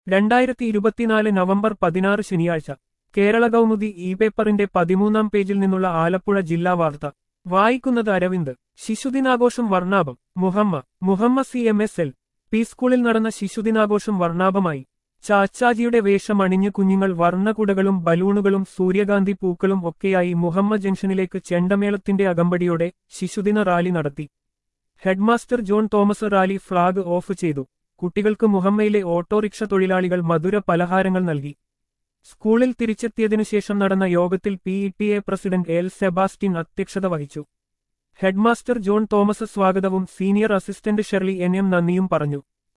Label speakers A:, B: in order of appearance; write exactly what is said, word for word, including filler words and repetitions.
A: രണ്ടായിരത്തി ഇരുപത്തിനാല് നവംബർ പതിനാറ് ശനിയാഴ്ച കേരള കൗമുദി ഇ പേപ്പറിന്റെ പതിമൂന്നാം പേജിൽ നിന്നുള്ള ആലപ്പുഴ ജില്ലാ വാർത്ത വായിക്കുന്നത് അരവിന്ദ്. ശിശുദിനാഘോഷം വർണ്ണാഭം. Muhamma Muhamma C M S L P സ്കൂളിൽ നടന്ന ശിശുദിനാഘോഷം വർണ്ണാഭമായി. ചാച്ചാജിയുടെ വേഷം അണിഞ്ഞ് കുഞ്ഞുങ്ങൾ വർണ്ണകുടകളും ബലൂണുകളും സൂര്യകാന്തി പൂക്കളും ഒക്കെയായി മുഹമ്മ ജംഗ്ഷനിലേക്ക് ചെണ്ടമേളത്തിന്റെ അകമ്പടിയോടെ ശിശുദിന റാലി നടത്തി. Headmaster John Thomas rally flag off ചെയ്തു. കുട്ടികൾക്ക് മുഹമ്മയിലെ ഓട്ടോറിക്ഷ തൊഴിലാളികൾ മധുര പലഹാരങ്ങൾ നൽകി. സ്കൂളിൽ തിരിച്ചെത്തിയതിനുശേഷം നടന്ന യോഗത്തിൽ P E T A president L Sebastian അധ്യക്ഷത വഹിച്ചു. ഹെഡ്മാസ്റ്റർ ജോൺ തോമസ് സ്വാഗതവും senior assistant Shirley N M നന്ദിയും പറഞ്ഞു.